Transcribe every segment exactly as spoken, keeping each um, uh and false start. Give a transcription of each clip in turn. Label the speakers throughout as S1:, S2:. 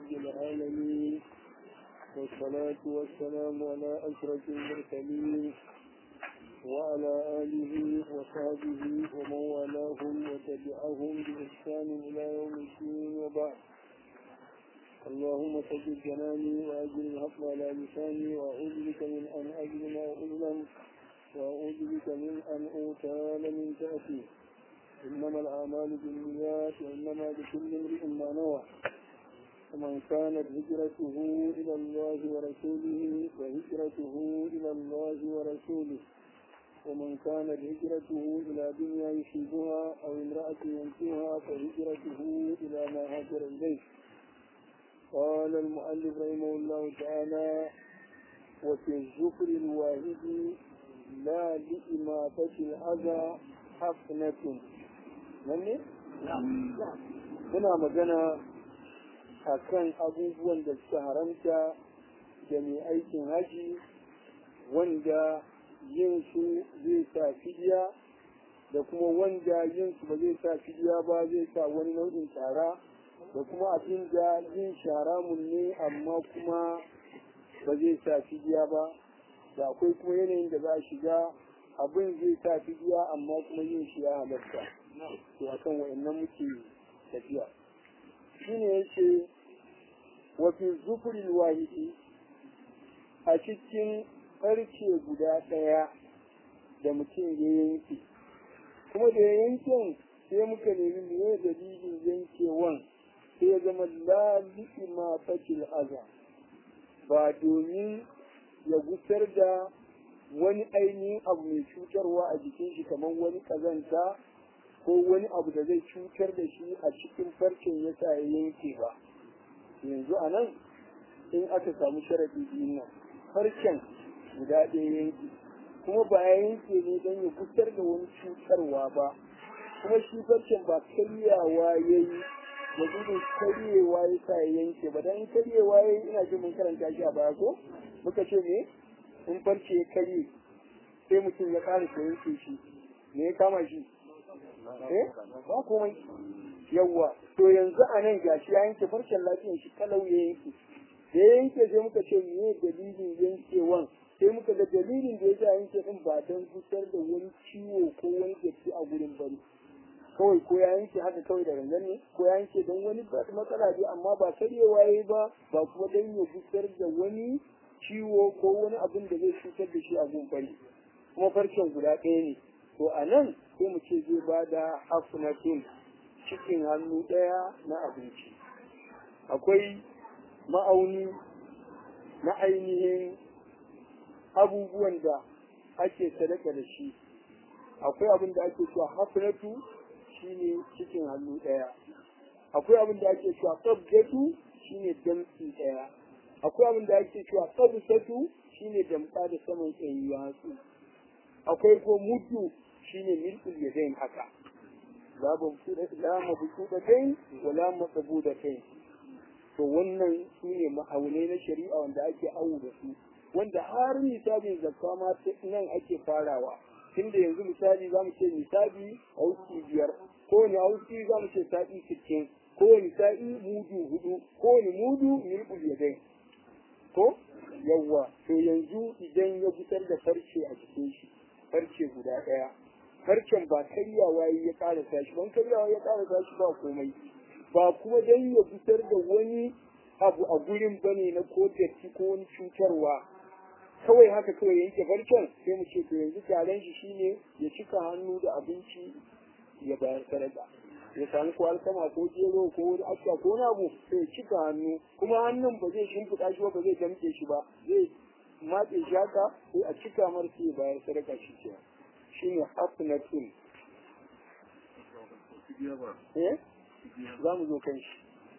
S1: رب العالمين، والصلاة والسلام على أشرف المرسلين وعلى آله وصحبه ومن والاهم وتبعهم بإحسان إلى يوم الدين، وبعد. اللهم ثبت جناني وأجل الحق على لساني، وأعوذ بك من أن أظلم وأظلم، وأعوذ بك من أن أغتال من تأتي. إنما الأعمال بالنيات وإنما لكل امرئ ما نوى. ومن كانت هجرته إلى الله ورسوله فهجرته إلى الله ورسوله، ومن كانت هجرته إلى دنيا يصيبها أو امرأة ينكحها فهجرته إلى ما هاجر إليه. قال المؤلف رحمه الله تعالى: وفي الذكر الواحد لا لإماتة الأذى حسنة. من muna magana a kan abubuwan da suka haramta da mai aikin haji, wanda yin su zai sa fidiya da kuma wanda yin su ba zai sa fidiya ba, zai sa wani nau'in tara, da kuma abin da yin shi haramun ne amma kuma ba zai sa fidiya ba, da akwai kuma yanayin da za a shiga abin zai sa fidiya amma kuma yin shi ya halatta. To akan wa'annan muke tafiya. Shine yace wa fi zukuril wahidi, a cikin farce guda ɗaya da mutum ya yanke, kuma da ya yanken sai muka nemi me dalilin yankewan, sai ya zama laliki ma fakil aza, ba domin ya gusar da wani ainihin abu mai cutarwa a jikin shi kamar wani kazanta ko wani abu da zai cutar da shi a cikin farcen ya sa ya yanke ba. Yanzu a nan in aka samu sharaɗi biyun nan, farcen guda ɗaya yanke, kuma ba ya yanke ne don ya gusar da wani cutarwa ba, kuma shi farcen ba karyawa ya yi da gudun karyewa ya sa ya yanke ba, don karyewa ya yi ina jin mun karanta shi a baya ko muka ce ne in farce ya karye sai mutum ya ƙara ta yanke shi, me ya kama shi? eh ba komai. Yawwa, to yanzu a nan gashi ya yanke farcen lafiyar shi kalau ya yanke, da ya yanke sai muka ce me dalilin yankewan, sai muka ga dalilin da ya sa yanke din ba don gusar da wani ciwo ko wani datti a gurin bane, kawai ko ya yanke haka kawai da rangan ne, ko ya yanke don wani matsala ne amma ba karyewa yayi ba, ba kuma don ya gusar da wani ciwo ko wani abin da zai cutar da shi a gun bane, kuma farcen guda ɗaya ne. To a nan sai mu ce zai ba da hafnatun, cikin hannu ɗaya na abinci. Akwai ma'auni na ainihin abubuwan da ake sadaka da shi. Akwai abin da ake cewa hafnatu, shine cikin hannu ɗaya. Akwai abin da ake cewa qabdatu, shine damtsi ɗaya. Akwai abin da ake cewa qabsatu, shine damtsa da saman tsayin yatsu. Akwai ko muddu, shine milkul yadain haka, la mabuku da kai wala matsabu da kai. To wannan su ne ma'aunai na shari'a wanda ake awu da su, wanda har misali zakka ma nan ake farawa, tunda yanzu misali za mu ce misali hauki biyar, kowane hauki za mu ce sa'i sittin, kowane sa'i mudu hudu, kowane mudu milkul yadain. To yawwa, to yanzu idan ya fitar da farce a cikin shi, farce guda ɗaya, farcen ba karyawa ya ƙara tashi, ban karyawa ya ƙara tashi ba komai, ba kuma dan ya fitar da wani abu a gurin bane na ko datti ko wani cutarwa, kawai haka kawai yanke farcen, sai mu ce to yanzu taron shi shine ya cika hannu da abinci ya bayar sadaka, ya samu ko alkama ko gero ko wani aska ko wani abu, sai ya cika hannu, kuma hannun ba zai shimfiɗa shi ba, ba zai damƙe shi ba, zai matse shi haka, sai a cika mar sai ya bayar sadaka shi ke. Shine hafnatun. Eh? Za mu zo kan shi.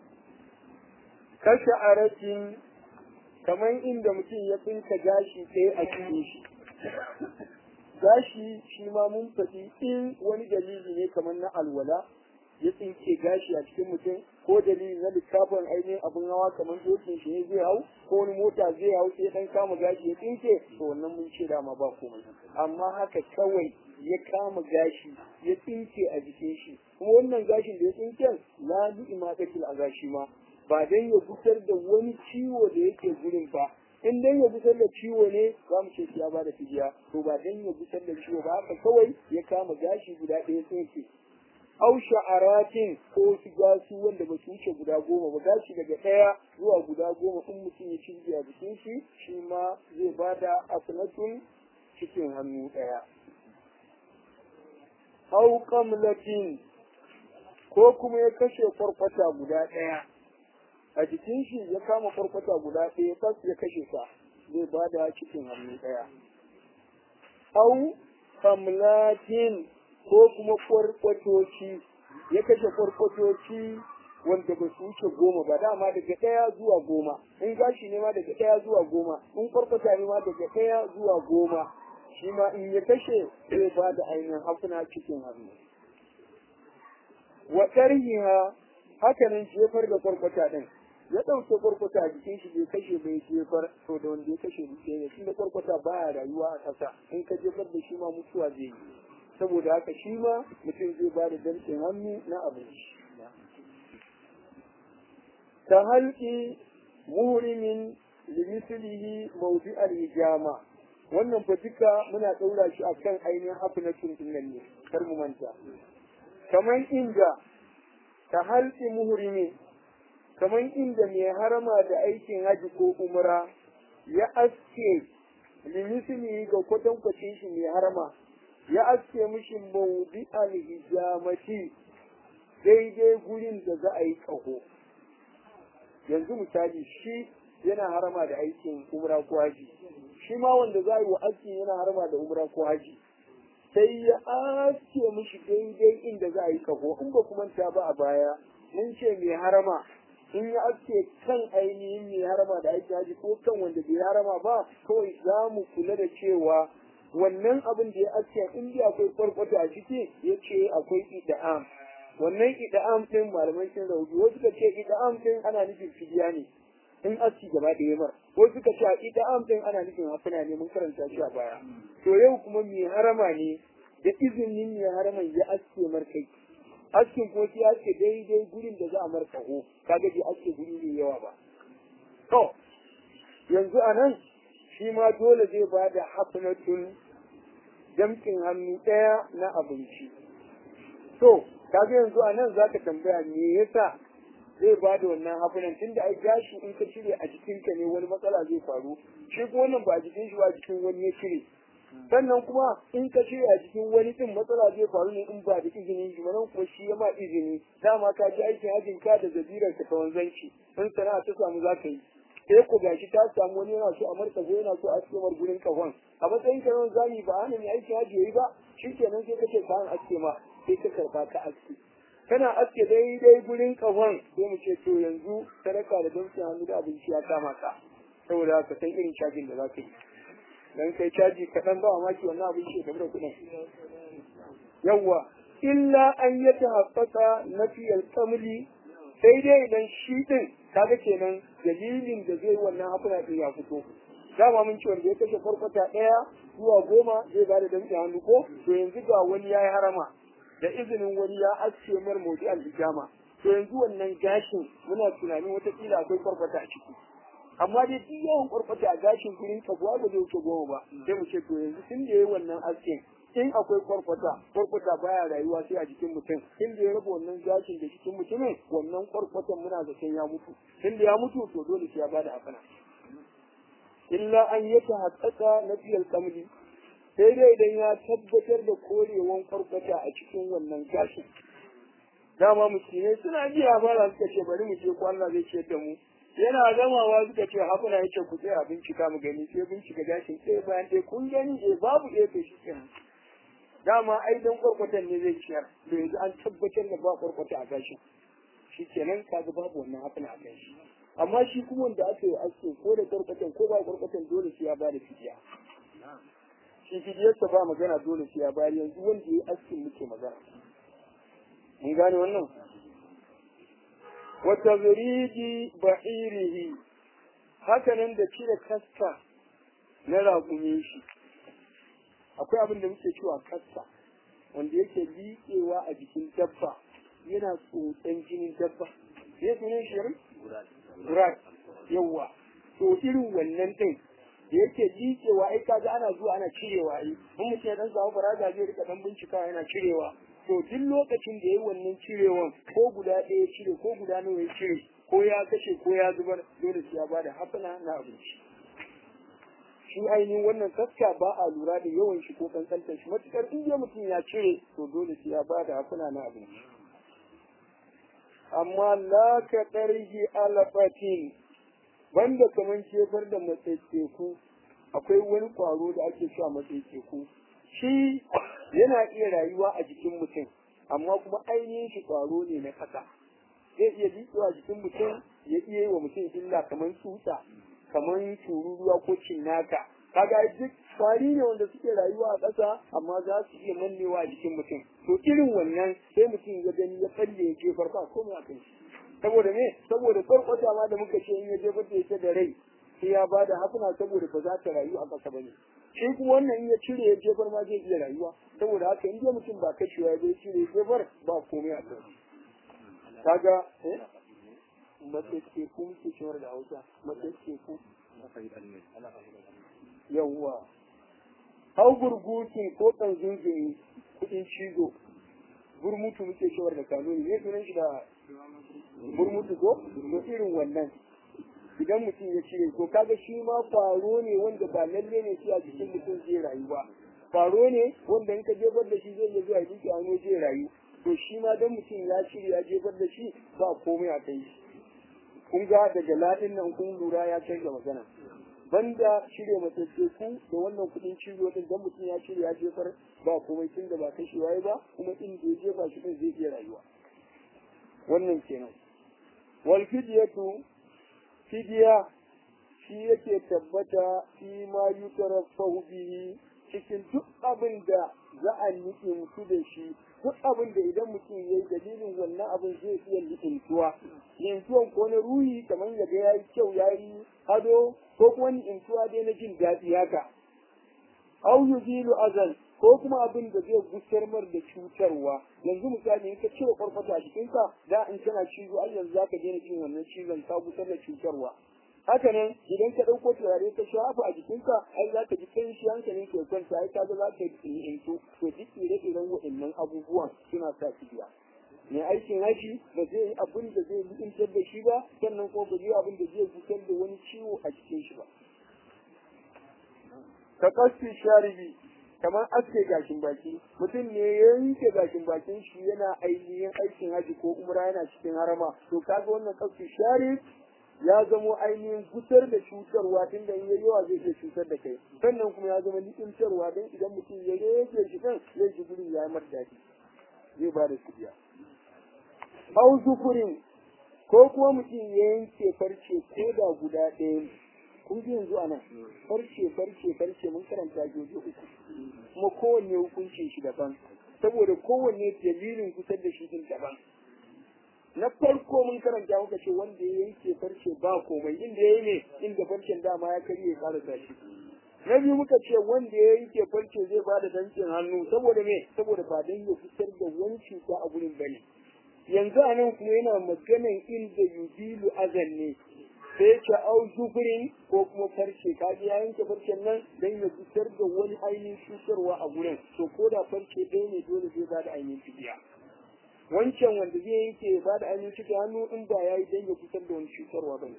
S1: Kashe arakin, kamar inda mutum ya tsinka gashi ɗaya a cikin shi. Gashi shi ma mun faɗi in wani dalili ne kamar na alwala ya tsinke gashi a cikin mutum, ko dalili na littafin ainihin abin hawa kamar dokin shi ne zai hau, ko wani mota zai hau sai dan kama gashi ya tsinke, to wannan mun ce dama ba komai. Amma haka kawai ya kama gashi ya tsinke a jikin shi, kuma wannan gashin da ya tsinke la bi imadatil azashi ma ba dan ya gusar da wani ciwo da yake gurin ba. In dan ya gusar da ciwo ne za mu ce ya ba da fidiya, to ba dan ya gusar da ciwo ba haka kawai ya kama gashi guda ɗaya tsinke. Au sha'aratin ko su gasu wanda ba su wuce guda goma ba, gashi daga ɗaya zuwa guda goma in mutum ya cirge a jikin shi shi ma zai ba da afnatun cikin hannu ɗaya. Au kamlatin ko kuma ya kashe kwarkwata guda ɗaya a jikin shi ya kama kwarkwata guda ɗaya tas ya kashe sa zai ba da cikin hannu ɗaya. Au kamlatin ko kuma kwarkwatoci ya kashe kwarkwatoci wanda ba su wuce goma ba, dama daga ɗaya zuwa goma, in gashi ne ma daga ɗaya zuwa goma, in kwarkwata ne ma daga ɗaya zuwa goma, shi ma in ya kashe zai ba da ainihin hafuna cikin hannu. Wa ɗarhiha haka nan jefar da kwarkwata ɗin, ya ɗauke kwarkwata a jikin shi bai kashe bai jefar, to da wanda ya kashe dutse ne, tunda kwarkwata baya rayuwa a ƙasa, in ka jefar da shi ma mutuwa zai yi. Saboda haka shi ma mutum zai ba da damtsin hannu na abinci. Ta halki muhrimin limislihi mawdi al-hijama, wannan fa duka muna ɗaura shi akan ainihin hafnatun din nan ne, kar mu manta. Kaman inda ta halki muhrimin, kaman inda mai harama da aikin haji ko umra ya aske limislihi ga kwatankwacin shi mai harama ya aske mishi mawdi al-hijamati daidai gurin da za a yi ƙaho. Yanzu misali shi yana harama da aikin umra ko haji, shi ma wanda za a yi wa aski yana harama da umra ko haji, sai ya aske mishi daidai inda za a yi ƙaho. In ba kuma ta ba a baya mun ce mai harama in ya aske kan ainihin mai harama da aikin haji ko kan wanda bai harama ba, kawai za mu kula da cewa wannan abin da ya aske in da akwai farfata a ciki ya ce akwai ida'am. Wannan ida'am din malaman sun rauni, wasu ka ce ida'am din ana nufin fidiya ne in aski gaba ɗaya mar, wasu ka ce ida'am din ana nufin hafuna ne mun karanta shi a baya. To yau kuma mai harama ne da izinin mai haraman ya aske markai, askin ko sai aske daidai gurin da za a markaho, kaga bai aske guri mai yawa ba. To yanzu a nan shi ma dole zai ba da hafnatun jamkin hannu ɗaya na abinci. To, kaga yanzu a nan za ka tambaya me yasa zai ba da wannan hafnan, tunda ai gashi in ka cire a jikinka ne wani matsala zai faru, shi ko wannan ba a jikin shi ba a jikin wani ya cire. Sannan kuma in ka cire a jikin wani din matsala zai faru ne in ba da izinin shi, nan kuma shi ya ma izini, dama ka ji aikin hajjin ka da jazirar ka ta wanzanci, in sana'a ta samu za ka yi. Sai ku gashi ta samu wani yana so a marka ko yana so a aske mar gurin kafan, a matsayin ka nan zani ba hana mai aikin haji yayi ba, shikenan sai kace ka an aske ma, sai ka karba ka aske. Kana aske daidai gurin kafan sai mu ce to yanzu sadaka da damtsin hannu da abinci ya kama ka, saboda ka san irin cajin da za ka yi. Dan kai caji kaɗan ba maki wannan abinci ya tafi da kuɗin. Yawwa, illa an yata haƙƙaƙa na fiyar kamuli, sai dai idan shi ɗin kaga kenan dalilin da zai wannan hafuna din ya fito. Dama mun ce wanda ya kashe farfata ɗaya zuwa goma zai ba da damtsin hannu ko, to yanzu ga wani ya yi harama da izinin wani ya aske mar motsi al-hijama, to yanzu wannan gashin muna tunanin watakila akwai farfata a ciki, amma dai duk yawan farfata a gashin gurin kabuwa ba zai wuce goma ba, sai mu ce to yanzu tun da ya yi wannan askin in akwai kwarkwata, kwarkwata baya rayuwa sai a jikin mutum, in da ya raba wannan gashin da jikin mutumin wannan kwarkwatan muna zaton ya mutu, in da ya mutu to dole sai ya bada hafana. Illa an yi ta haƙaƙa na fiyar kamli, sai dai idan ya tabbatar da korewan kwarkwata a cikin wannan gashin. Dama musulmai suna biya fara suka ce bari mu je ko Allah zai ce da mu. Yana gamawa suka ce hafuna yake ku tsaya bincika mu gani, sai bincika gashin ɗaya bayan ɗaya kun gani eh babu ɗaya to shi kenan. Dama ai dan kwarkwatan ne zai ciyar, to yanzu an tabbatar da ba kwarkwata a gashin, shi kenan kaga babu wannan hafuna a kan shi. Amma shi kuma wanda aka yi aske ko da kwarkwatan ko ba kwarkwatan dole sai ya bada fidiya. Shi fidiyarsa ba magana dole sai ya bayar, yanzu wanda ya yi askin muke magana. Mun gane wannan? Wata zuridi ba'irihi, hakanan da cire kaska na raƙumin shi. Akwai abin da muke cewa kassa wanda yake liƙewa a jikin dabba yana tsotson jinin dabba. Ya sunan shi
S2: burak yawa to irin wannan din da yake liƙewa ai kaga ana zuwa ana cirewa ai in mutum ya dan samu baraga zai rika dan bincika yana cirewa to duk lokacin da yayi wannan cirewan ko guda ɗaya cire ko guda nawa ya cire ko ya kashe ko ya zubar dole sai ya bada hafna na abinci shi ainihin wannan taska ba a lura da yawan shi ko kankantar shi matukar in ya mutum ya cire to dole sai ya bada hafna na abinci amma la ka ɗarhi alafatin banda kaman kefar da matsatseku akwai wani kwaro da ake sha matsatseku shi yana iya rayuwa a jikin mutum amma kuma ainihin shi kwaro ne na ƙasa zai iya liƙewa a jikin mutum ya iya yi wa mutum illa kamar tsutsa kamar tururuwa ko cinnaka kaga duk kwari ne wanda suke rayuwa a ƙasa amma za su iya mannewa a jikin mutum to irin wannan sai mutum ya gani ya tsalle ya jefar ba komai a kai saboda me saboda kwarkwata ma da muka ce in ya jefar da ita da rai sai ya bada hafuna saboda ba za ta rayu a ƙasa bane shi kuma wannan in ya cire ya jefar ma zai iya rayuwa saboda haka in dai mutum ba kashewa ya zai cire ya jefar ba komai a kai kaga eh matsatse ku muke cewar da Hausa matsatse ku yawwa hau gurgutin ko tsanzunzuni kudin cizo burmutu muke cewar da kanuni ne sunan shi da burmutu ko to irin wannan idan mutum ya cire ko kaga shi ma faro ne wanda ba lalle ne shi a jikin mutum zai rayu ba faro ne wanda in ka jefar da shi zai iya zuwa jiki a wani zai rayu to shi ma dan mutum ya cire ya jefar da shi ba komai a kai kun ga daga ladin nan kun lura ya canza magana banda shirya matsatse ku da wannan kudin cizo din dan mutum ya shirya ya jefar ba komai tun da ba kashewa ya ba kuma inda ya jefa shi din zai iya rayuwa wannan kenan wal fidyatu fidiya shi yake tabbata fi ma yutarafahu bihi cikin duk abin da za a mutu da shi duk abin da idan mutum ya yi dalilin wannan abin zai iya ni'intuwa ni'intuwan ko na ruhi kamar yaga ya yi kyau ya yi ado ko kuma ni'intuwa dai na jin daɗi haka au yuzilu azal ko kuma abin da zai gusar mar da cutarwa yanzu misali in ka cire kwarkwata a jikinka da in kana cizo ai yanzu zaka daina cin wannan cizon ka gusar da cutarwa haka nan idan ka ɗauko turare ka shafa a jikinka ai za ka ji kanshi hankalin ka kwanta ai kaga za ka yi into to duk ire-iren waɗannan abubuwan suna sa fidiya mai aikin haji ba zai yi abin da zai mutuntar da shi ba sannan ko ba zai yi abin da zai fitar da wani ciwo a cikin shi ba ka kasi sharibi kamar aske gashin baki mutum ne ya yanke gashin bakin shi yana ainihin aikin haji ko umra yana cikin harama to kaga wannan kasi sharib ya zamo ainihin gusar da cutarwa tun da yayi yawa zai iya cutar da kai sannan kuma ya zama ni'imtarwa don idan mutum ya rage shi kan zai ji gurin ya mar daɗi zai ba da kudiya au zufurin ko kuma mutum ya yanke farce ko da guda ɗaya kun ji yanzu a nan farce farce farce mun karanta jojo uku kuma kowanne hukuncin shi daban saboda kowanne dalilin gusar da shi din daban na farko mun karanta muka ce wanda ya yanke farce ba komai inda ya yi ne inda farcen dama ya karye ya ƙara shi na biyu muka ce wanda ya yanke farce zai ba da dancin hannu saboda me saboda ba dan ya fitar da wani cuta a gurin bane yanzu a nan kuma yana maganan inda yudilu azan ne sai ce au zufurin ko kuma farce ka ji ya yanke farcen nan dan ya fitar da wani ainihin cutarwa a gurin to ko da farce ɗaya ne dole zai ba da ainihin fidiya wancan wanda zai yanke ba da ainihin cikin hannu in ba ya yi dan ya fitar da wani cutarwa ba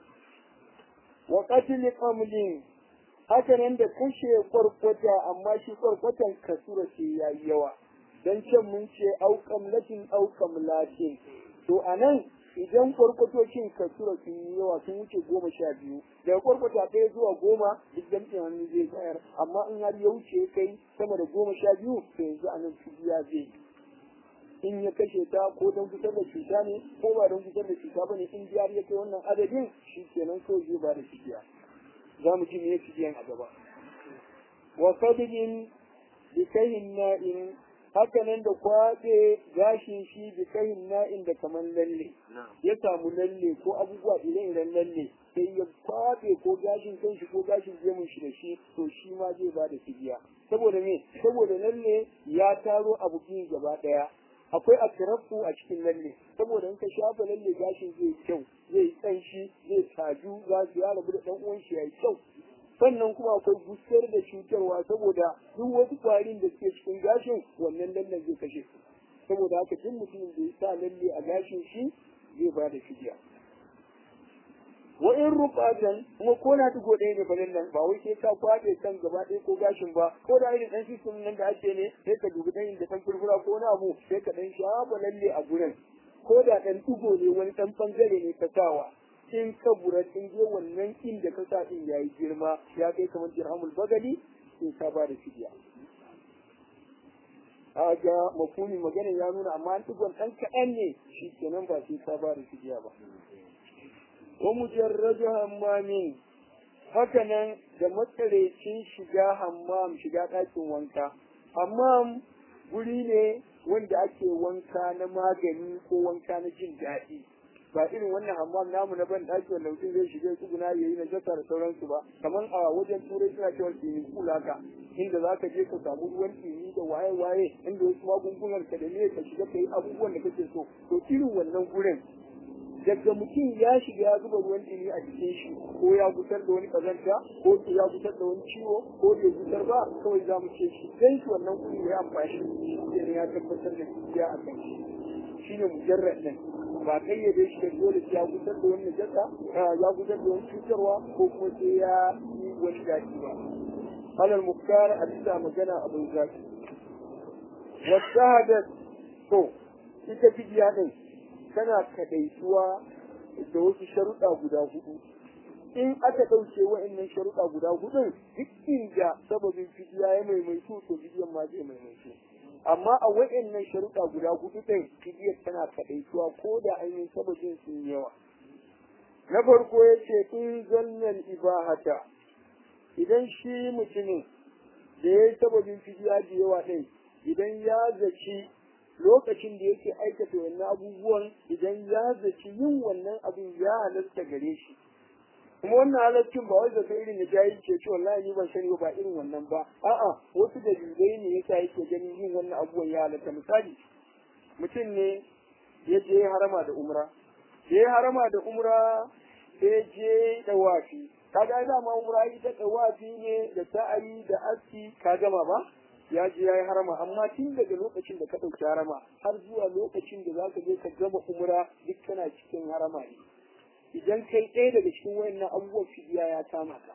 S2: wa qatl qamlin haka nan da kashe kwarkwata amma shi kwarkwatan kasura ce yayi yawa dan can mun ce au qamlatin au qamlatin to anan idan kwarkwatocin kasura sun yi yawa sun wuce goma sha biyu daga kwarkwata ɗaya zuwa goma duk damtsin hannu zai tsayar amma in har ya wuce kai sama da goma sha biyu to yanzu anan fidiya zai yi in ya kashe ta ko don fitar da cuta ne ko ba don fitar da cuta ba ne in biyar ya kai wannan adadin shi kenan so zai ba da fidiya za mu ji me fidiyan a gaba wa sabin bi kayin na'in haka nan da kwaɗe gashin shi bi kayin na'in da kamar lalle ya samu lalle ko abubuwa ire-iren lalle sai ya kwaɗe ko gashin kanshi ko gashin gemun shi da shi to shi ma zai ba da fidiya saboda me saboda lalle ya taro abu biyu gaba ɗaya akwai atrafu a cikin lalle saboda in ka shafa lalle gashin zai kyau zai tsanshi zai saju za su ya rabu da dan uwan shi yayi kyau sannan kuma akwai busar da cutarwa saboda duk wasu kwarin da suke cikin gashin wannan lallen zai kashe su saboda haka duk mutumin da ya sa lalle a gashin shi zai ba da fidiya wa in rubatan kuma ko na tugo ɗaya ne balin nan ba wai sai ka kwaɗe kan gaba ɗaya ko gashin ba ko da irin ɗan sistem nan da ake ne sai ka dubi ɗan da ɗan furfura ko wani abu sai ka ɗan shafa lalle a gurin ko da ɗan tugo ne wani ɗan ɓangare ne ka sawa in ka bura in je wannan inda ka sa ɗin yayi girma ya kai kamar dirhamul bagali in ka ba da fidiya a ga mafuni magana ya nuna amma an tugon ɗan kaɗan ne shi kenan ba sai ka ba da fidiya ba wa mujarradu hammamin hakanan da matsarecin shiga hammam shiga ɗakin wanka hammam guri ne wanda ake wanka na magani ko wanka na jin daɗi ba irin wannan hammam namu na ban ɗaki wanda mutum zai shiga tsuguna ya yi na jasa da sauransu ba kamar a wajen turai suna cewa swimming pool haka inda za ka je ka samu ruwan ɗimi da waye-waye inda wasu magungunan ka da ne ka shiga ka yi abubuwan da kake so to irin wannan gurin daga mutum ya shiga ya zuba ruwan ɗumi a jikin shi ko ya gusar da wani kazanta ko ya gusar da wani ciwo ko bai gusar ba kawai za mu ce shi dan shi wannan kuɗi ya amfani shi ya tabbatar da ya a kan shi shine mujarrad din ba kayyade shi da dole sai ya gusar da wani najasa ya gusar da wani cutarwa ko kuma sai ya yi wani daɗi ba alal muktar a bisa magana abin zaki wata hadas to ita fidiya din tana kadaituwa da wasu sharuɗa guda hudu in aka ɗauke wa'annan sharuɗa guda hudun duk inda sababin fidiya ya maimaitu to fidiyan ma zai maimaitu amma a wa'annan sharuɗa guda hudu ɗin fidiyar tana kadaituwa ko da ainihin sababin sun yawa na farko ya ce in zannan ibahata idan shi mutumin da ya yi sababin fidiya da yawa ɗin idan ya zaci lokacin da yake aikata wannan abubuwan idan ya zaci yin wannan abin ya halatta gare shi kuma wannan halaccin ba wai zaka irin da jayi ce ce wallahi ni ban sani ba irin wannan ba a'a wasu dalilai ne yasa yake ganin yin wannan abubuwan ya halatta misali mutum ne ya je harama da umra ya harama da umra sai je dawafi kaga da ma umra ita dawafi ne da sa'ayi da aski ka gama ba ya je ya yi harama amma tun daga lokacin da ka ɗauki harama har zuwa lokacin da za ka je ka gama umra duk kana cikin harama ne idan kai ɗaya daga cikin wayannan abubuwan fidiya ya kama ka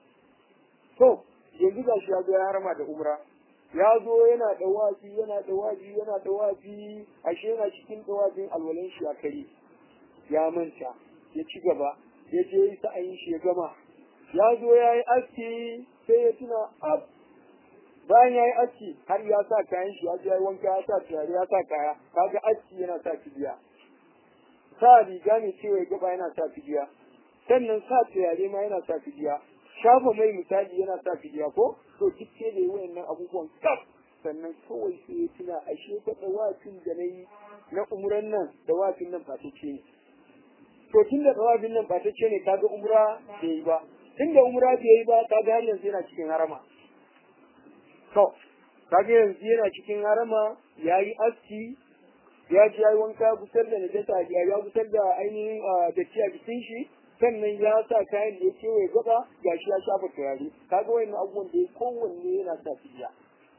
S2: to yanzu ga shi ya zo ya harama da umra ya zo yana da wafi yana da wafi yana da wafi ashe yana cikin dawafin alwalan shi a kare ya manta ya ci gaba ya je yi sa'ayin shi ya gama ya zo ya yi aski sai ya tuna ab bayan ya yi aski har ya sa kayan shi ya je ya yi wanka ya sa turare ya sa kaya kaga aski yana sa fidiya sa riga ne cewa gaba yana sa fidiya sannan sa turare ma yana sa fidiya shafa mai misali yana sa fidiya ko to duk sai da yi wayannan abubuwan kaf sannan kawai sai ya tuna ashe ta dawafin da na yi na umran nan dawafin nan fatacce ne to tun da dawafin nan fatacce ne kaga umra bai yi ba tun da umra bai yi ba kaga har yanzu yana cikin harama to kaga yanzu yana cikin harama ya yi aski ya ji ya yi wanka gusar da najasa ya gusar da ainihin datti a jikin shi sannan ya sa kayan da ya kewaye gaba ga shi ya shafa turare kaga wayan abubuwan da ya kowanne yana sa fidiya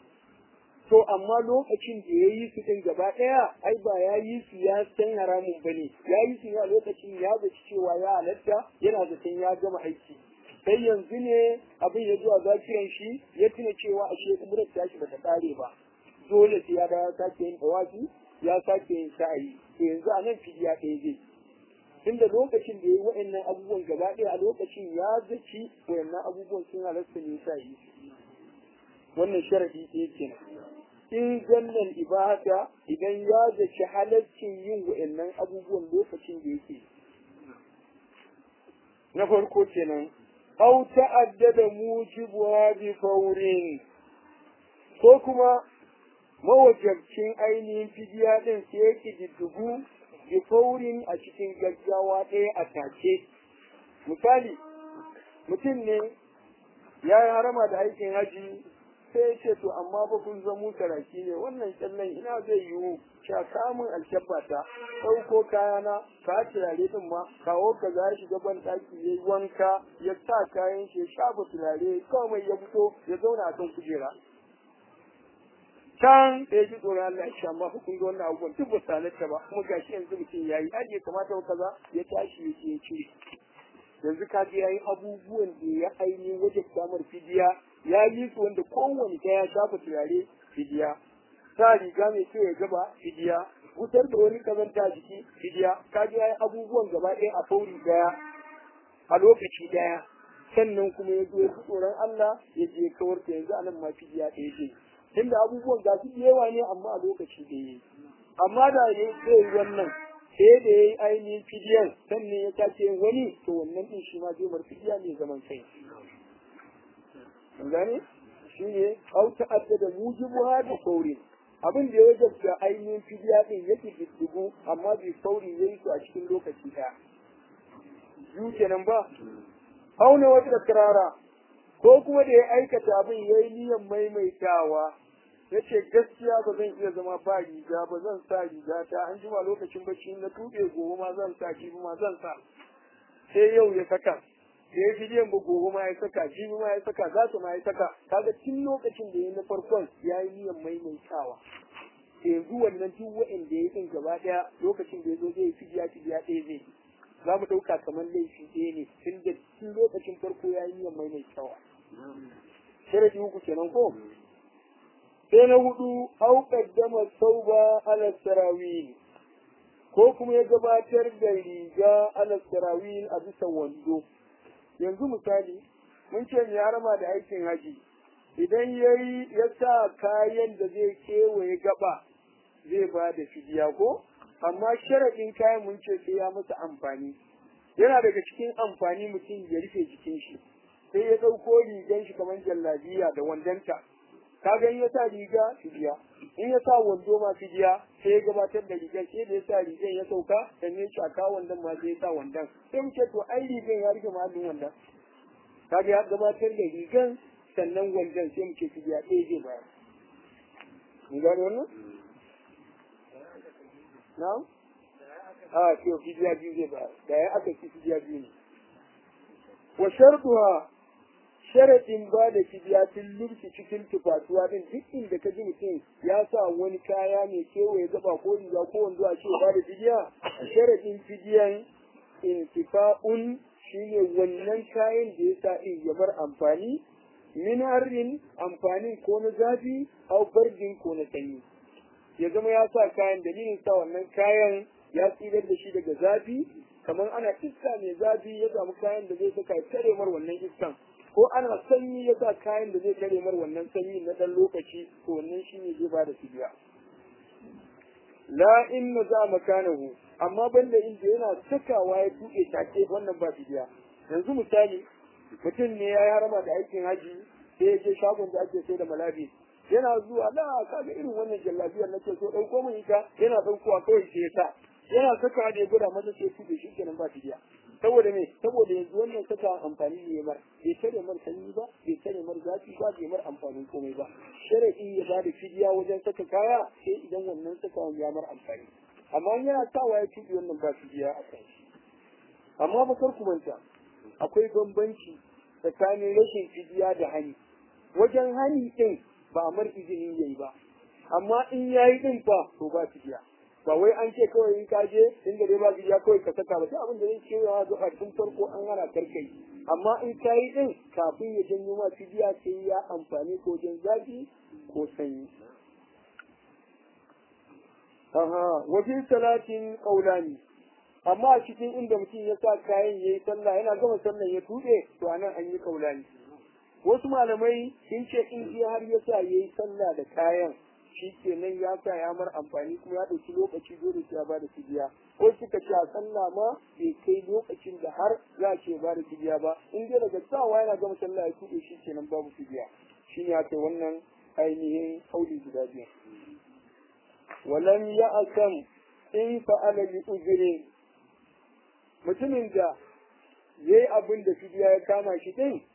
S2: to amma lokacin da ya yi su din gaba ɗaya ai ba ya yi su ya san haramun ba ne ya yi su ne a lokacin ya zaci cewa ya halatta yana zaton ya gama aiki sai yanzu ne abin ya zuwa zakiran shi ya tuna cewa ashe umrar tashi bata kare ba dole sai ya da ya sake yin tawafi ya sake yin sa'ayi to yanzu a nan fidiya ɗaya zai tunda lokacin da ya yi wa'annan abubuwan gaba ɗaya a lokacin ya zaci wa'annan abubuwan sun halatta ne sa yi wannan sharadi ɗaya kenan in zannan ibada idan ya zaci halaccin yin wa'annan abubuwan lokacin da yake na farko kenan aw ta'addada mujibuha bi fawrin ko kuma mawajabcin ainihin fidiya din sai yake diddugu bi fawrin a cikin gaggawa ɗaya a take misali mutum ne ya yi harama da aikin haji sai ya ce to amma ba kun zamo saraki ne wannan kyallen ina zai yiwu sha samun alkyabba ta ɗauko kayana ka turare din ma kawo ka za shi gaban ɗaki ya yi wanka ya sa kayan shi ya shafa turare kawai ya fito ya zauna a kan kujera can da ya ji tsoron Allah ya sha ma kun ga wannan abubuwan duk ba salatta ba kuma gashi yanzu mutum ya yi ajiye kamata ba kaza ya tashi ya ce ya cire yanzu ka ga yayi abubuwan da ya ainihin wajen samar fidiya ya yi su wanda kowane ta ya shafa turare fidiya sa riga mai kyau ya gaba fidiya wutar da wani kazanta jiki fidiya ka ga yayi abubuwan gaba ɗaya a fauri daya a lokaci daya sannan kuma ya zo ya fi tsoron Allah ya je kawar ta yanzu anan ma fidiya ɗaya ce tunda abubuwan ga su yawa ne amma a lokaci da yi amma da ya zai wannan sai da ya yi ainihin fidiyar sannan ya tace yin wani to wannan din shi ma zai bar fidiya ne zaman kai gane shi ne au ta'addada mujibuha da sauri abin da ya wajabta ainihin fidiya din yake diddigu amma bai sauri yayi su a cikin lokaci ɗaya biyu kenan ba auna wata kirara ko kuma da ya aikata abin ya yi niyan maimaitawa ya ce gaskiya ba zan iya zama ba riga ba zan sa riga ta an jima lokacin bacci na tuɓe gobe ma zan sa jibi ma zan sa sai yau ya saka da ya fidiyan ba gobe ma ya saka jibi ma ya saka za su ma ya saka kaga tun lokacin da ya na farkon ya yi niyan maimaitawa yanzu wannan duk wa'anda ya yi gaba ɗaya lokacin da ya zo zai yi fidiya fidiya ɗaya zai za mu ɗauka kamar laifi ɗaya ne tun da tun lokacin farko ya yi niyan maimaitawa sharadi uku kenan ko sai na hudu au qaddama sauba ala sarawil ko kuma ya gabatar da riga ala sarawil a bisa wando yanzu misali mun ce mai harama da aikin haji idan yayi ya sa kayan da zai kewaye gaba zai ba da fidiya ko amma sharadin kayan mun ce sai ya masa amfani yana daga cikin amfani mutum ya rufe jikin shi sai ya ɗauko rigan shi kamar jallabiya da wandonta ka ga ya sa riga fidiya in ya sa wando ma fidiya sai ya gabatar da rigan sai da ya sa rigan ya sauka sannan ya shaka wandon ma sai ya sa wandon sai mu ce to ai rigan ya rike mahallin wandon ka ga ya gabatar da rigan sannan wandon sai mu ce fidiya ɗaya zai bayar mun gane wannan na'am a ce fidiya biyu zai bayar da ya aka ci fidiya biyu ne wa shartuha sharadin ba da fidiya tun lurci cikin tufatuwa din duk inda ka ji mutum ya sa wani kaya mai kewaye gaba ko riga ko wando a ce ba da fidiya sharadin fidiyan intifa'un shine wannan kayan da ya sa in ya bar amfani min harin amfanin ko na zafi au bardin ko na sanyi ya zama ya sa kayan dalilin sa wannan kayan ya tsirar da shi daga zafi kamar ana iska mai zafi ya samu kayan da zai saka tare mar wannan iskan ko ana sanyi ya sa kayan da zai tare mar wannan sanyi na dan lokaci to wannan shine zai bada fidiya la inna za makanahu amma banda inda yana sakawa ya tuke take wannan ba fidiya yanzu misali mutum ne ya yi harama da aikin haji sai ya je shagon da ake sai da malabi yana zuwa la kaga irin wannan jallabiyar nake so dauko mun ita yana daukowa kawai sai ya sa yana saka da ya gwada masa sai tuke shi kenan ba fidiya saboda me saboda yanzu wannan saka amfani ne mar bai tare mar sanyi ba bai tare mar zafi ba bai mar amfanin komai ba sharadi ya ba da fidiya wajen saka kaya sai idan wannan saka ya mar amfani amma yana sawa ya tuɗe wannan ba fidiya a kan shi amma ba kar ku manta akwai bambanci tsakanin rashin fidiya da hani wajen hani din ba mar izini yayi ba amma in yayi din fa to ba fidiya ba wai an ce kawai in ka je inda dai ba fidiya kawai ka saka ba sai abin da zai ce ya zo a tun farko an hana karkai amma in ka yi din kafin ya janyo ma fidiya sai ya amfani ko wajen zafi ko sanyi aha wajen salatin qaulani amma a cikin inda mutum ya sa kayan yayi sallah yana gama sallan ya tuɗe to anan an yi qaulani wasu malamai sun ce in ji har ya sa yayi sallah da kayan shi kenan ya sa ya mar amfani kuma ya ɗauki lokaci dole sai ya bada fidiya ko suka ce a sallah ma bai kai lokacin da har za ce ba da fidiya ba in dai daga sawa yana gama sallah ya tuɗe shi kenan babu fidiya shi ne aka wannan ainihin kauli guda biyu walam ya akan in fa'ala li uzrin mutumin da yayi abin da fidiya ya kama shi din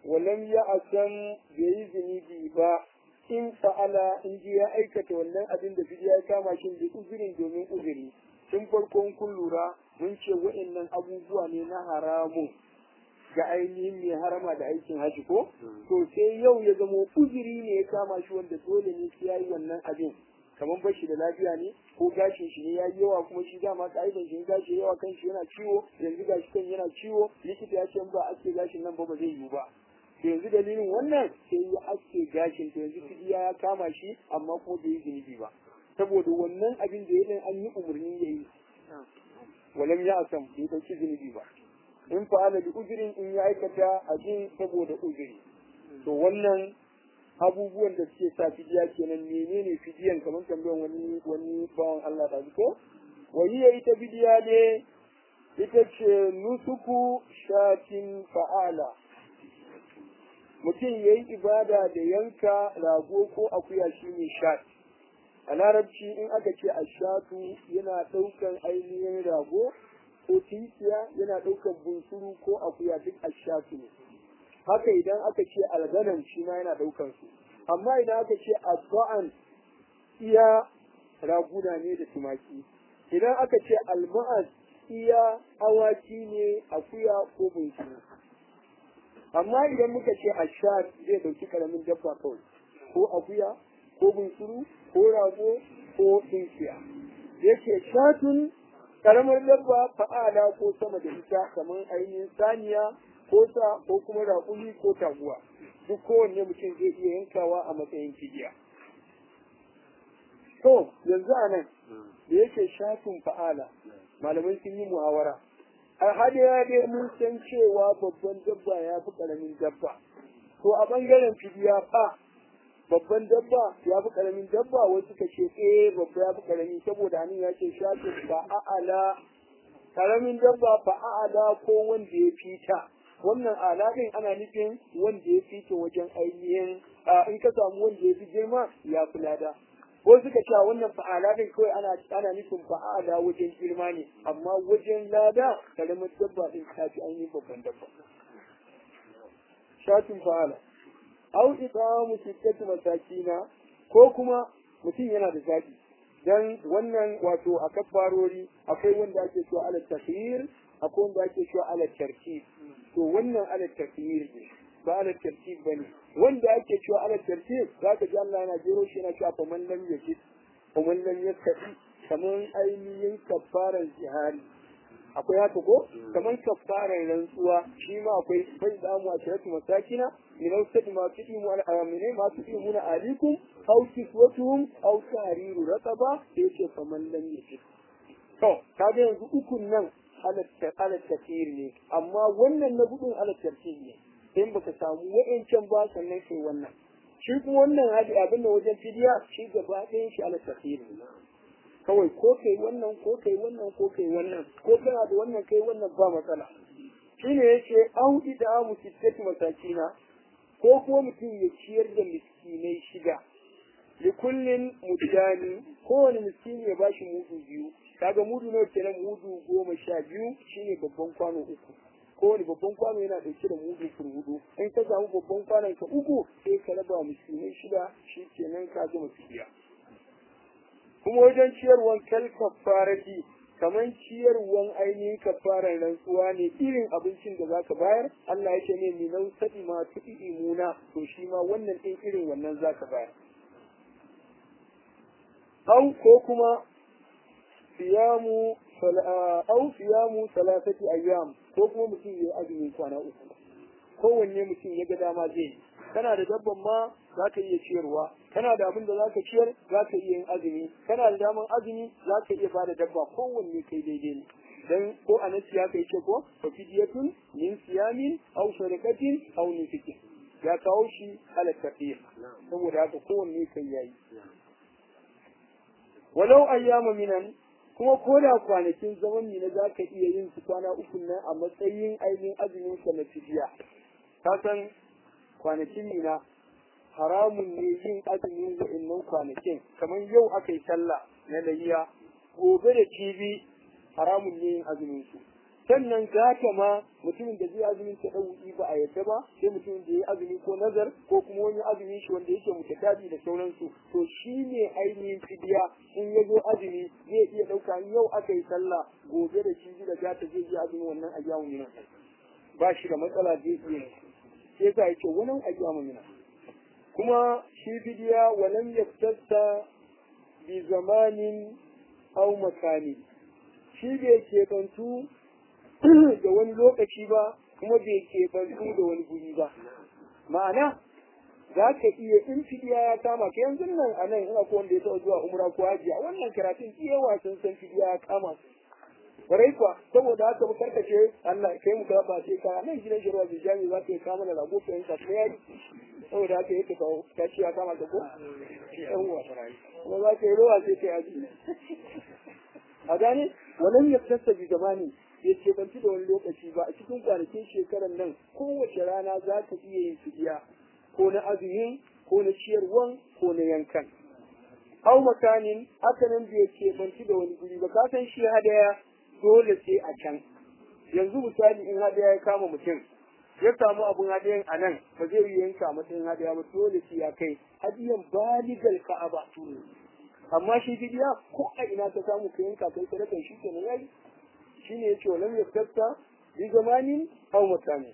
S2: walam ya asan bai zunubi ba in fa'ala in ji ya aikata wannan abin da fidiya ya kama shi da uzurin domin uzuri tun farko kun lura mun ce wa'annan abubuwa ne na haramun ga ainihin mai harama da aikin haji ko to sai yau ya zama uzuri ne ya kama shi wanda dole ne sai yayi wannan abin kamar bashi da lafiya ne ko gashin shi ne ya yi yawa kuma shi dama ka'idan shi gashi yawa kan shi yana ciwo yanzu gashi kan yana ciwo likita ya ce ba ake gashin nan ba ba zai yiwu ba to yanzu dalilin wannan sai ya aske gashin to yanzu fidiya ya kama shi amma kuma bai yi zunubi ba saboda wannan abin da ya an yi umarni ya yi walam ya asam bai dauki zunubi ba in fa'ala bi uzurin in ya aikata abin saboda uzuri to wannan abubuwan da suke sa fidiya kenan menene fidiyan kamar tambayan wani wani bawan Allah da ko wani ita fidiya ne ita ce nusuku shatin fa'ala mutum yayi ibada da yanka rago ko akuya shine shat a larabci in aka ce ashatu yana daukan ainihin rago ko tinkiya yana daukan bunsuru ko akuya duk ashatu ne haka idan aka ce alganan shi ma yana daukan su amma idan aka ce asba'an iya raguna ne da tumaki idan aka ce alma'az iya awaki ne akuya ko bunsuru amma idan muka ce ashat zai dauki karamin dabba kawai ko akuya ko bunsuru ko rago ko tinkiya yake shatun karamar dabba fa'ala ko sama da ita kamar ainihin saniya ko sa ko kuma raƙumi ko taguwa duk kowanne mutum zai iya yankawa a matsayin fidiya to yanzu a nan da yake shafin fa'ala malamai sun yi muhawara a hadiya dai mun san cewa babban dabba ya fi ƙaramin dabba to a ɓangaren fidiya fa babban dabba ya fi ƙaramin dabba wasu ka ce eh babba ya fi ƙarami saboda hannun ya ce shafin fa'ala ƙaramin dabba fa'ala ko wanda ya fita wannan aladin ana nufin wanda ya fito wajen ainihin in ka samu wanda ya fi girma ya fi lada ko suka cewa wannan fa'aladin kawai ana ana nufin fa'ala wajen girma ne amma wajen lada kalamar dabba din ta fi ainihin babban dabba shatin fa'ala au itamu sittati masakina ko kuma mutum yana da zabi dan wannan wato a kafarori akwai wanda ake cewa ala takhir akwai wanda ake cewa ala tartib to wannan ala tartib ne ba ala tartib bane wanda ake cewa ala tartib zaka ji Allah yana jero shi yana cewa faman lam yajid faman lam yastati kaman ainihin kafaran jihari akwai haka ko kaman kafaran rantsuwa shi ma akwai bai da mu a shiratu masakina min ausadi ma tudimu al amine ma tudimu na alikum aw kiswatuhum aw tahriru raqaba yace faman lam yajid to kaga yanzu ukun nan ala tafsir ne amma wannan na gudun ala tafsir ne in baka samu wa'ancan ba sannan kai wannan shi kuma wannan hadi abin da wajen fidiya shi gaba ɗayan shi ala tafsir ne kawai ko kai wannan ko kai wannan ko kai wannan ko kana da wannan kai wannan ba matsala shine yace an ida mu sittati masakina ko kuma mutum ya ciyar da miskinai shida li kullin mudani kowane miskini ya bashi mudu biyu kaga mudu nawa kenan mudu goma sha biyu shine babban kwano uku kowane babban kwano yana dauke da mudu hudu in ka samu babban kwanon ka uku sai ka raba miskinai shida shi kenan ka gama fidiya kuma wajen ciyarwan kal kafarati kaman ciyarwan ainihin kafaran rantsuwa ne irin abincin da zaka bayar Allah yake ne mi nau sadi ma tudi imuna to shi ma wannan din irin wannan zaka bayar au ko kuma siyamu au siyamu salasati ayyam ko kuma mutum ya azumin kwana uku kowanne mutum ya ga dama zai kana da dabban ma zaka iya ciyarwa kana da abin da zaka ciyar zaka iya yin azumi kana da daman azumi zaka iya bada dabba kowanne kai daidai ne dan ko a nasi ya kai ce ko fa fidiyatun min siyamin aw sadaqatin aw nusukin ya kawo shi ala tafsir saboda haka kowanne kai yayi walau ayyama minan kuma ko da kwanakin zaman mina za ka iya yin su kwana uku nan a matsayin ainihin azumin sa na fidiya ka san kwanakin mina haramun ne yin azumin wa'annan kwanakin kamar yau aka yi sallah na layya gobe da jibi haramun ne yin azumin su sannan gata ma mutumin da zai azumin ta ɗauki ba a yadda ba sai mutumin da ya yi azumi ko nazar ko kuma wani azumin shi wanda yake mutatabi da sauransu to shi ne ainihin fidiya in ya zo azumi zai iya ɗauka yau aka yi sallah gobe da shi da gata zai yi azumin wannan ayyamu mina ba shi da matsala zai iya sai ka yake wannan ayyamu mina kuma shi fidiya walam yaftasta bi zamanin aw makani shi bai keɓantu da wani lokaci ba kuma bai keɓantu da wani guri ba ma'ana za ka iya in fidiya ya kama ka yanzu nan a nan ina ko wanda ya taɓa zuwa umra ko haji a wannan karatun iya wasan san fidiya ya kama barai kuwa saboda haka mu karkace Allah kai mu ka ba sai ka nan gidan shirwa da jami za ka yi kama da rago ka yanka ta yari saboda haka yake kawo ta ce ya kama ka ko yawwa kuma za ka yi rawa sai ka yaji a gane wannan ya fitasta bi zamani ya ce ban da wani lokaci ba a cikin kwanakin shekarar nan kowace rana za ka iya yin fidiya ko na azumi ko na ciyarwan ko na yankan au makanin haka nan bai ce ban da wani guri ba ka san shi hadaya dole sai a can yanzu misali in hadaya ya kama mutum ya samu abun hadayan a nan ba zai yi yanka matsayin hadaya ba dole sai ya kai hadiyan baligal ka'aba amma shi fidiya ko a ina ka samu ka yanka kai sadakan shi kenan yayi shine yace walam yaftata bi zamanin aw makanin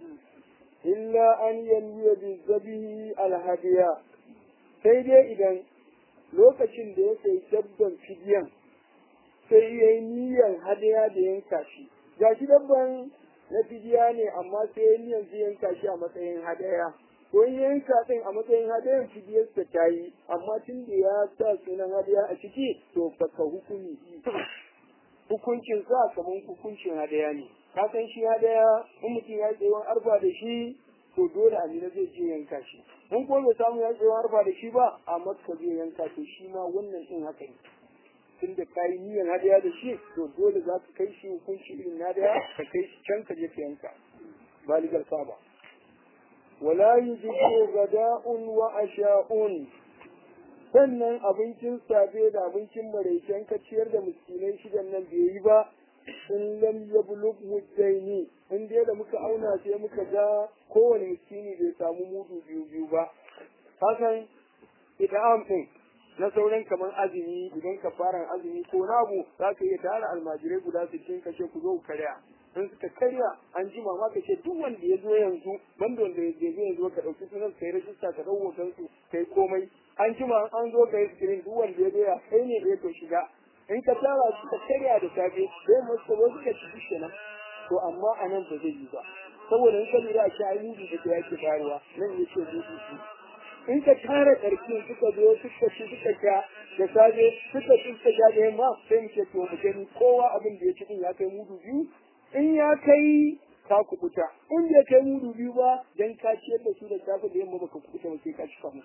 S2: illa an yanwiya bi zabihi al hadiya sai dai idan lokacin da ya sai dabban fidiyan sai yayi niyyar hadiya da yanka shi ga shi dabban na fidiya ne amma sai yayi niyyar zai yanka shi a matsayin hadaya ko yanka din a matsayin hadayan fidiyar ta tayi amma tun da ya sa sunan hadiya a ciki to baka hukumi hukuncin sa kaman hukuncin hadaya ne ka san shi hadaya in mutum ya tsaye wani arfa da shi to dole amina zai je yanka shi in ko bai samu ya tsaye wani arfa da shi ba a makka zai yanka to shi ma wannan din haka ne tun da kayi niyyar hadaya da shi to dole za ka kai shi hukunci irin hadaya ka kai shi can ka je ka yanka baligar saba wala yujibu gada'un wa asha'un sannan abincin safe da abincin maraicen ka ciyar da miskinai shidan nan bai yi ba in lam yablugh muddaini in dai da muka auna sai muka ga kowane miskini bai samu mudu biyu biyu ba hakan idam din na sauran kamar azumi idan ka fara azumi ko nabu za ka iya tara almajirai guda sittin ka ce ku zo ku karya in suka karya an ji mama ka ce duk wanda ya zo yanzu banda wanda ya zo yanzu ka ɗauki sunan kai rajista ka ɗau hoton su kai komai an ji ma an zo kai screen duk wanda ya zo ya kai ne ya to shiga in ka tara su ka karya da safe sai mu su zo suka ci kenan to amma a nan ba zai yi ba saboda in ka lura a shi ayyuka da yake faruwa nan yake gudu su in ka tara ƙarfi suka zo suka ci suka sha da safe suka ci suka sha da yamma sai mu ce to mu gani kowa abin da ya ci din ya kai mudu biyu in ya kai ka kubuta in bai kai mudu biyu ba dan ka ciyar da su da safe da yamma baka kubuta ba sai ka ci kamu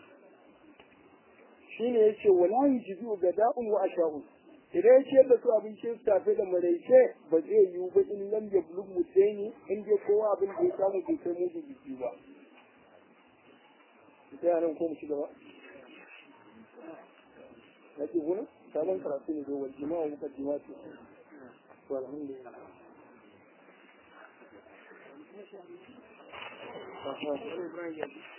S2: shine yace wala yujibu gada'un wa asha'un idan ya ciyar da su abincin safe da maraice ba zai yiwu ba in lam yablugh mutaini in dai kowa abin da ya samu bai kai mudu biyu ba sai a nan ko mu ci gaba na ce guna sabon karatu ne zuwa jima'a muka jima'a ce to alhamdulillah